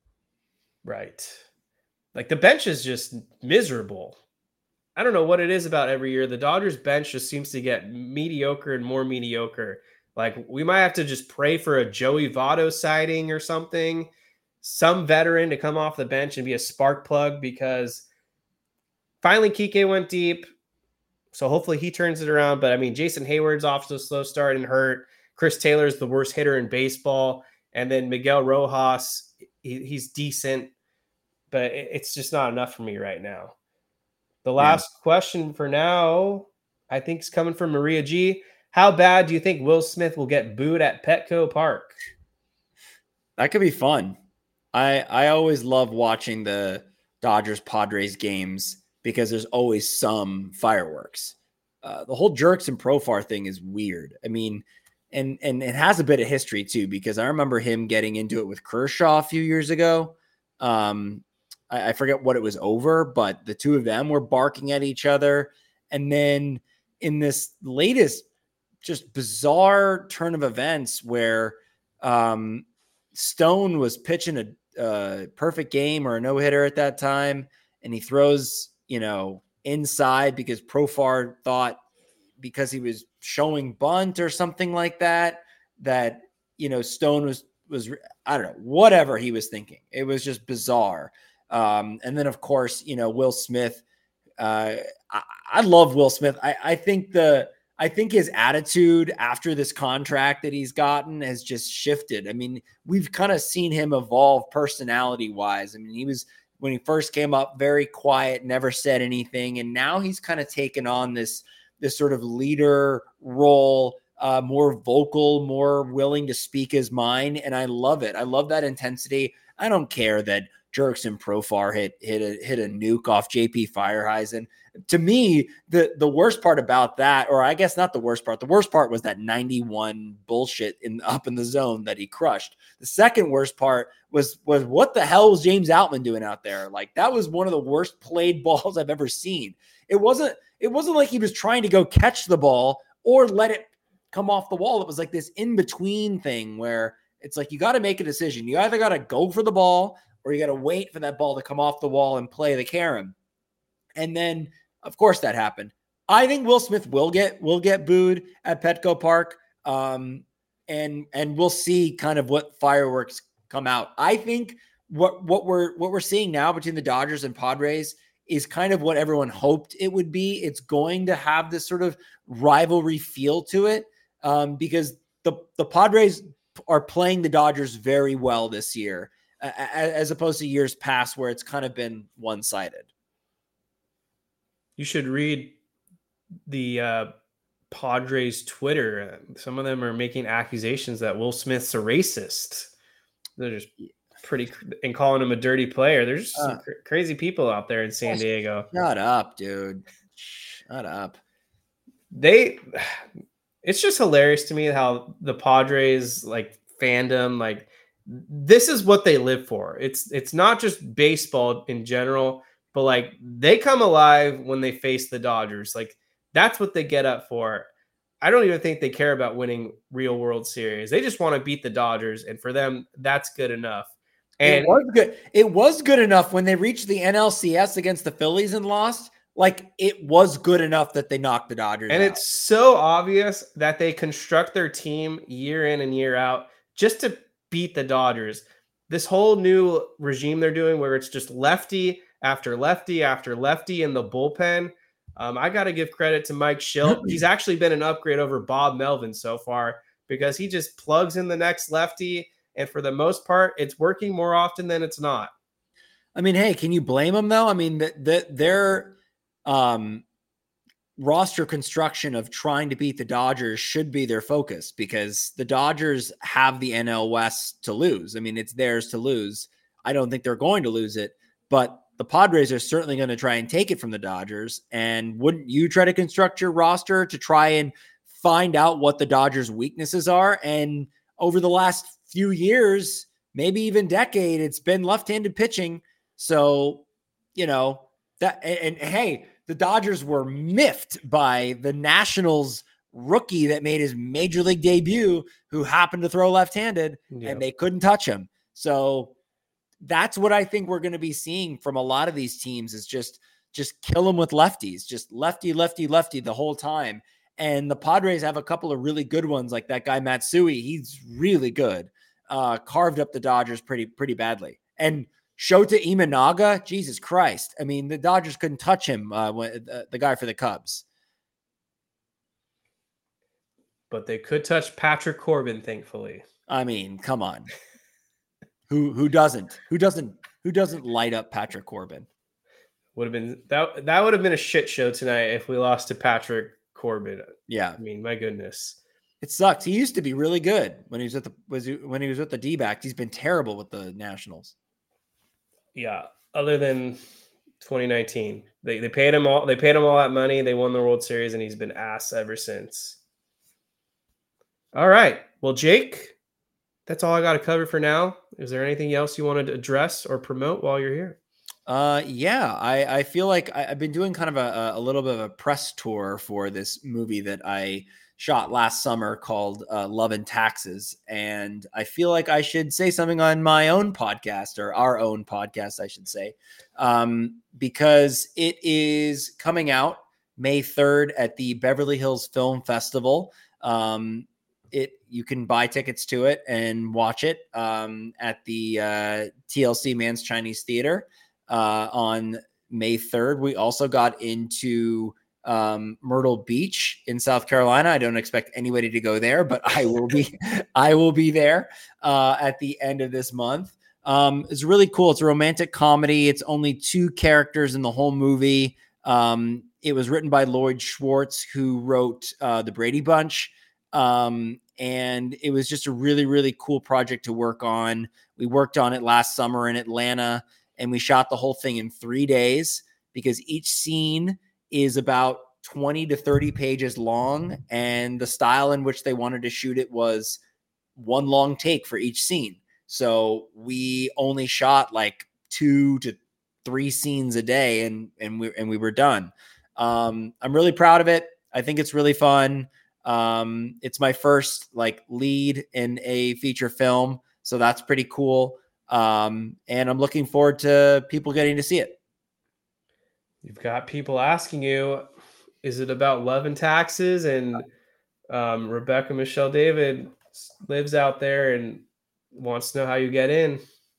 Right. Like the bench is just miserable. I don't know what it is about every year. The Dodgers bench just seems to get mediocre and more mediocre. Like we might have to just pray for a Joey Votto sighting or something, some veteran to come off the bench and be a spark plug, because finally Kike went deep. So hopefully he turns it around. But I mean, Jason Hayward's off to a slow start and hurt. Chris Taylor's the worst hitter in baseball. And then Miguel Rojas, he, he's decent, but it's just not enough for me right now. The last yeah. question for now, I think, is coming from Maria G. How bad do you think Will Smith will get booed at Petco Park? That could be fun. I I always love watching the Dodgers Padres games because there's always some fireworks. Uh, the whole Jerks and Profar thing is weird. I mean, and and it has a bit of history too, because I remember him getting into it with Kershaw a few years ago. Um, I, I forget what it was over, but the two of them were barking at each other. And then in this latest just bizarre turn of events where um, Stone was pitching a, a perfect game or a no-hitter at that time, and he throws, you know, inside because Profar thought because he was showing bunt or something like that, that, you know, Stone was, was, I don't know, whatever he was thinking. It was just bizarre. Um, and then of course, you know, Will Smith, uh, I, I love Will Smith. I, I think the, I think his attitude after this contract that he's gotten has just shifted. I mean, we've kind of seen him evolve personality wise. I mean, he was, when he first came up, very quiet, never said anything. And now he's kind of taken on this, this sort of leader role, uh, more vocal, more willing to speak his mind. And I love it. I love that intensity. I don't care that Jerks and Profar hit, hit a, hit a nuke off J P Fireheisen. To me, the, the worst part about that, or I guess not the worst part, the worst part was that ninety-one bullshit in up in the zone that he crushed. The second worst part was, was what the hell was James Outman doing out there? Like, that was one of the worst played balls I've ever seen. It wasn't, it wasn't like he was trying to go catch the ball or let it come off the wall. It was like this in-between thing where it's like, you got to make a decision. You either got to go for the ball or you got to wait for that ball to come off the wall and play the carom. And then, of course, that happened. I think Will Smith will get will get booed at Petco Park, um, and and we'll see kind of what fireworks come out. I think what what we're what we're seeing now between the Dodgers and Padres is kind of what everyone hoped it would be. It's going to have this sort of rivalry feel to it, um, because the the Padres are playing the Dodgers very well this year, uh, as opposed to years past where it's kind of been one-sided. You should read the uh, Padres Twitter. Some of them are making accusations that Will Smith's a racist. They're just pretty, and calling him a dirty player. There's just uh, some cr- crazy people out there in San Diego. Shut up, dude. Shut up. They, it's just hilarious to me how the Padres, like, fandom, like, this is what they live for. It's it's not just baseball in general, but like they come alive when they face the Dodgers. Like that's what they get up for. I don't even think they care about winning real World Series. They just want to beat the Dodgers. And for them, that's good enough. And it was good. It was good enough when they reached the N L C S against the Phillies and lost. Like it was good enough that they knocked the Dodgers And out. It's so obvious that they construct their team year in and year out just to beat the Dodgers. this whole new regime they're doing where it's just lefty after lefty after lefty in the bullpen. Um, I got to give credit to Mike Shildt. He's actually been an upgrade over Bob Melvin so far because he just plugs in the next lefty. And for the most part, it's working more often than it's not. I mean, hey, can you blame them though? I mean, the, the, their um, roster construction of trying to beat the Dodgers should be their focus because the Dodgers have the N L West to lose. I mean, it's theirs to lose. I don't think they're going to lose it, but the Padres are certainly going to try and take it from the Dodgers. And wouldn't you try to construct your roster to try and find out what the Dodgers' weaknesses are? And over the last few years, maybe even decade, it's been left-handed pitching. So, you know, that, and, and hey, the Dodgers were miffed by the Nationals rookie that made his major league debut who happened to throw left-handed yep. and they couldn't touch him. So that's what I think we're going to be seeing from a lot of these teams is just, just kill them with lefties, just lefty, lefty, lefty the whole time. And the Padres have a couple of really good ones like that guy, Matsui. He's really good. Uh, carved up the Dodgers pretty, pretty badly. And Shota Imanaga, Jesus Christ. I mean, the Dodgers couldn't touch him, uh, when, uh, the guy for the Cubs. But they could touch Patrick Corbin, thankfully. I mean, come on. who who doesn't? Who doesn't who doesn't light up Patrick Corbin? Would have been that that would have been a shit show tonight if we lost to Patrick Corbin. Yeah. I mean, my goodness. It sucks. He used to be really good when he was at the was he, when he was with the D-backs. He's been terrible with the Nationals. Yeah, other than twenty nineteen, they they paid him all. They paid him all that money. They won the World Series, and he's been ass ever since. All right, well, Jake, that's all I got to cover for now. Is there anything else you wanted to address or promote while you're here? Uh, yeah, I I feel like I, I've been doing kind of a a little bit of a press tour for this movie that I shot last summer called uh, Love and Taxes. And I feel like I should say something on my own podcast or our own podcast, I should say, um, because it is coming out May third at the Beverly Hills Film Festival. Um, it, you can buy tickets to it and watch it um, at the uh, T L C Man's Chinese Theater uh, on May third. We also got into um, Myrtle Beach in South Carolina. I don't expect anybody to go there, but I will be, I will be there uh, at the end of this month. Um, it's really cool. It's a romantic comedy. It's only two characters in the whole movie. Um, it was written by Lloyd Schwartz, who wrote uh, The Brady Bunch. Um, and it was just a really, really cool project to work on. We worked on it last summer in Atlanta, and we shot the whole thing in three days because each scene is about twenty to thirty pages long. And the style in which they wanted to shoot it was one long take for each scene. So we only shot like two to three scenes a day, and, and we, and we were done. Um, I'm really proud of it. I think it's really fun. Um, it's my first like lead in a feature film. So that's pretty cool. Um, and I'm looking forward to people getting to see it. You've got people asking you, is it about Love and Taxes? And um, Rebecca Michelle David lives out there and wants to know how you get in.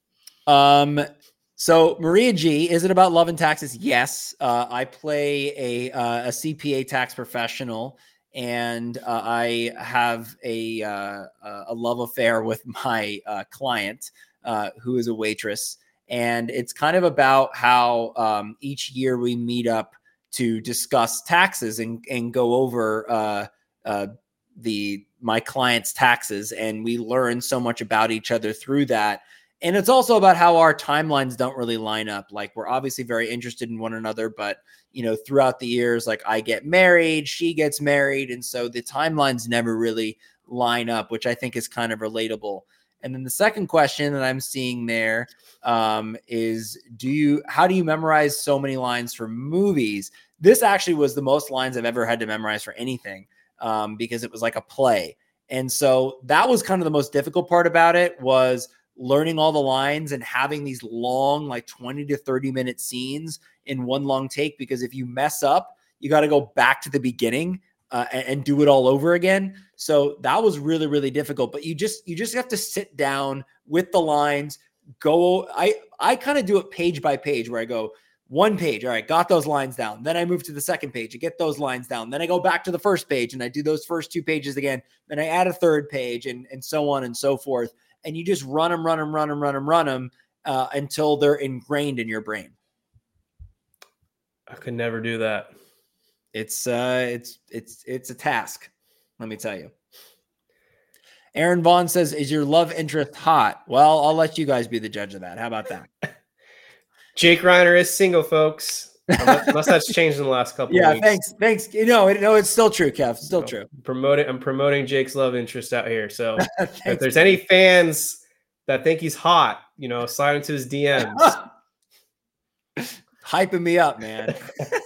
Um, so Maria G, is it about Love and Taxes? Yes. Uh, I play a, uh, a C P A tax professional, and uh, I have a, uh, a love affair with my uh, client, uh, who is a waitress. And it's kind of about how um, each year we meet up to discuss taxes and, and go over uh, uh, the my client's taxes. And we learn so much about each other through that. And it's also about how our timelines don't really line up. Like, we're obviously very interested in one another, but, you know, throughout the years, like, I get married, she gets married. And so the timelines never really line up, which I think is kind of relatable. And then the second question that I'm seeing there um, is, do you, how do you memorize so many lines for movies? This actually was the most lines I've ever had to memorize for anything um, because it was like a play. And so that was kind of the most difficult part about it, was learning all the lines and having these long, like twenty to thirty minute scenes in one long take, because if you mess up, you got to go back to the beginning uh, and, and do it all over again. So that was really, really difficult, but you just, you just have to sit down with the lines, go. I, I kind of do it page by page where I go one page. All right, got those lines down. Then I move to the second page and get those lines down. Then I go back to the first page and I do those first two pages again. Then I add a third page and, and so on and so forth. And you just run them, run them, run them, run them, run them uh, until they're ingrained in your brain. I could never do that. It's uh, it's it's it's a task. Let me tell you. Aaron Vaughn says, "Is your love interest hot?" Well, I'll let you guys be the judge of that. How about that? Jake Reiner is single, folks. Unless, unless that's changed in the last couple yeah, of weeks. thanks. Thanks. You know, no, it's still true, Kev. It's still So, true. Promoting, I'm promoting Jake's love interest out here. So Thanks, if there's any fans that think he's hot, you know, slide into his D Ms. Hyping me up, man.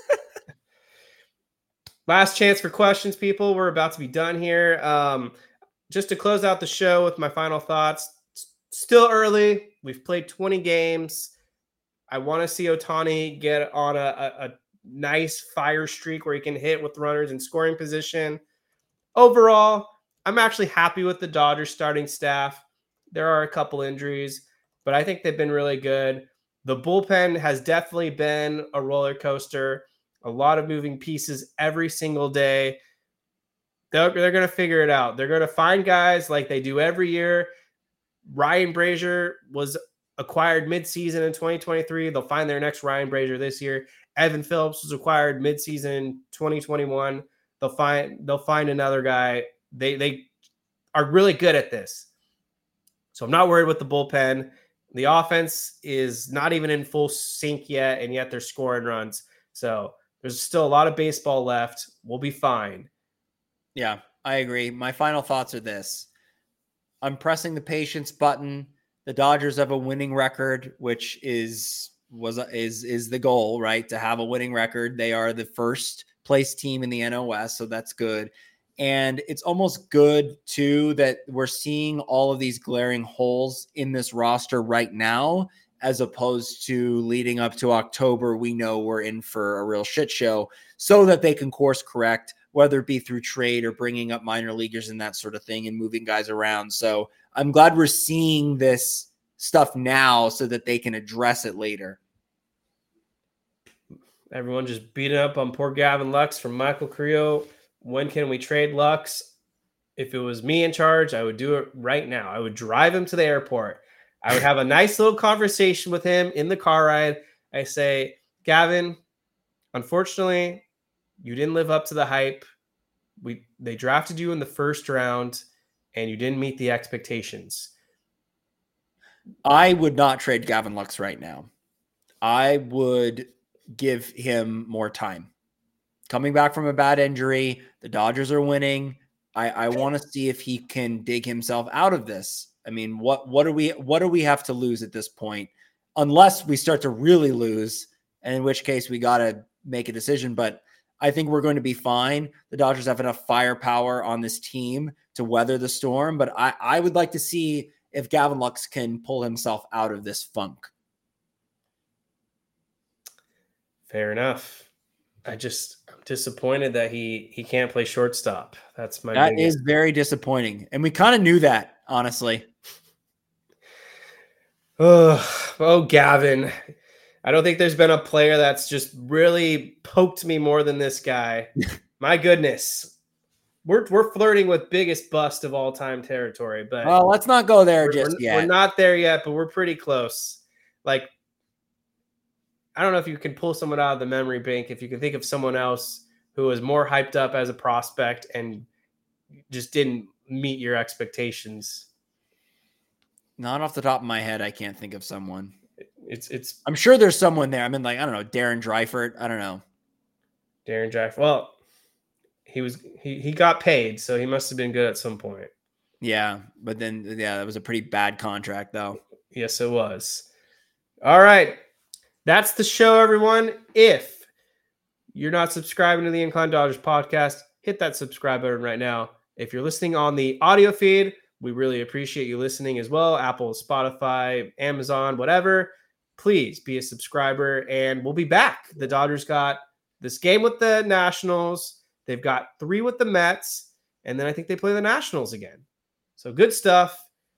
Last chance for questions, people. We're about to be done here. Um, just to close out the show with my final thoughts. Still early. We've played twenty games. I want to see Ohtani get on a, a, a nice fire streak where he can hit with runners in scoring position. Overall, I'm actually happy with the Dodgers starting staff. There are a couple injuries, but I think they've been really good. The bullpen has definitely been a roller coaster. A lot of moving pieces every single day. They're, they're going to figure it out. They're going to find guys like they do every year. Ryan Brazier was acquired midseason in twenty twenty-three. They'll find their next Ryan Brazier this year. Evan Phillips was acquired midseason in twenty twenty-one. They'll find they'll find another guy. They they are really good at this. So I'm not worried with the bullpen. The offense is not even in full sync yet, and yet they're scoring runs. So there's still a lot of baseball left. We'll be fine. Yeah, I agree. My final thoughts are this. I'm pressing the patience button. The Dodgers have a winning record, which is was is is the goal, right? To have a winning record. They are the first place team in the N O S, so that's good. And it's almost good too that we're seeing all of these glaring holes in this roster right now, as opposed to leading up to October. We know we're in for a real shit show, so that they can course correct, whether it be through trade or bringing up minor leaguers and that sort of thing and moving guys around. So I'm glad we're seeing this stuff now so that they can address it later. Everyone just beating up on poor Gavin Lux from Michael Carrillo. When can we trade Lux? If it was me in charge, I would do it right now. I would drive him to the airport. I would have a nice little conversation with him in the car ride. I say, Gavin, unfortunately, you didn't live up to the hype. We they drafted you in the first round, and you didn't meet the expectations. I would not trade Gavin Lux right now. I would give him more time. Coming back from a bad injury, the Dodgers are winning. I, I want to see if he can dig himself out of this. I mean, what what do we what do we have to lose at this point? Unless we start to really lose, and in which case we got to make a decision. But I think we're going to be fine. The Dodgers have enough firepower on this team to weather the storm. But I, I would like to see if Gavin Lux can pull himself out of this funk. Fair enough. I just I'm disappointed that he he can't play shortstop. That's my That biggest. is very disappointing. And we kind of knew that, honestly. Oh, oh, Gavin. I don't think there's been a player that's just really poked me more than this guy. My goodness. We're we're flirting with biggest bust of all time territory, but Well, let's not go there we're, just we're, yet. we're not there yet, but we're pretty close. Like, I don't know if you can pull someone out of the memory bank, if you can think of someone else who was more hyped up as a prospect and just didn't meet your expectations. Not off the top of my head, I can't think of someone. It's it's I'm sure there's someone there. I mean, like, I don't know, Darren Dreifert. I don't know. Darren Dreifert. Well, he was he he got paid, so he must have been good at some point. Yeah, but then, yeah, that was a pretty bad contract, though. Yes, it was. All right. That's the show, everyone. If you're not subscribing to the Incline Dodgers podcast, hit that subscribe button right now. If you're listening on the audio feed, we really appreciate you listening as well. Apple, Spotify, Amazon, whatever. Please be a subscriber, and we'll be back. The Dodgers got this game with the Nationals. They've got three with the Mets, and then I think they play the Nationals again. So good stuff.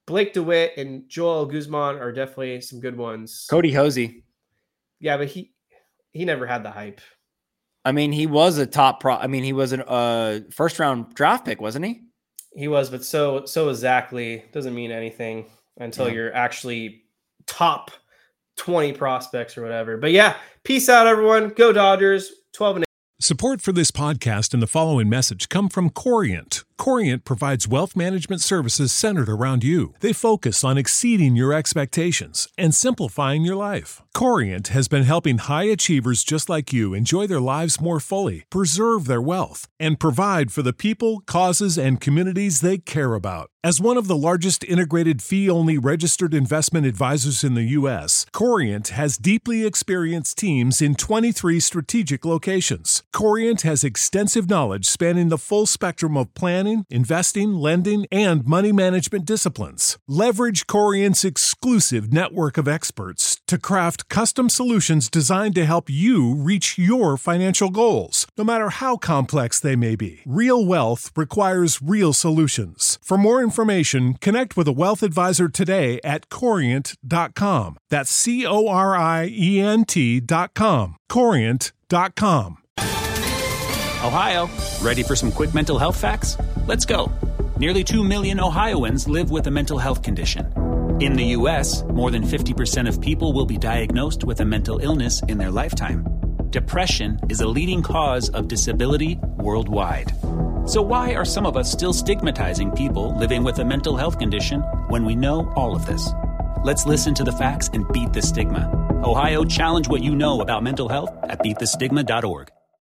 Blake DeWitt and Joel Guzman are definitely some good ones. Cody Hosey. Yeah, but he he never had the hype. I mean, he was a top pro. I mean, he was a uh, first round draft pick, wasn't he? He was, but so so exactly doesn't mean anything until yeah. you're actually top twenty prospects or whatever. But yeah, peace out, everyone. Go Dodgers. twelve and eight. Support for this podcast and the following message come from Corient. Corient provides wealth management services centered around you. They focus on exceeding your expectations and simplifying your life. Corient has been helping high achievers just like you enjoy their lives more fully, preserve their wealth, and provide for the people, causes, and communities they care about. As one of the largest integrated fee-only registered investment advisors in the U S, Corient has deeply experienced teams in twenty-three strategic locations. Corient has extensive knowledge spanning the full spectrum of planning, investing, lending, and money management disciplines. Leverage Corient's exclusive network of experts to craft custom solutions designed to help you reach your financial goals, no matter how complex they may be. Real wealth requires real solutions. For more information, connect with a wealth advisor today at corient dot com. That's C O R I E N T dot com. corient dot com. Ohio, ready for some quick mental health facts? Let's go. Nearly two million Ohioans live with a mental health condition. In the U S, more than fifty percent of people will be diagnosed with a mental illness in their lifetime. Depression is a leading cause of disability worldwide. So why are some of us still stigmatizing people living with a mental health condition when we know all of this? Let's listen to the facts and beat the stigma. Ohio, challenge what you know about mental health at beat the stigma dot org.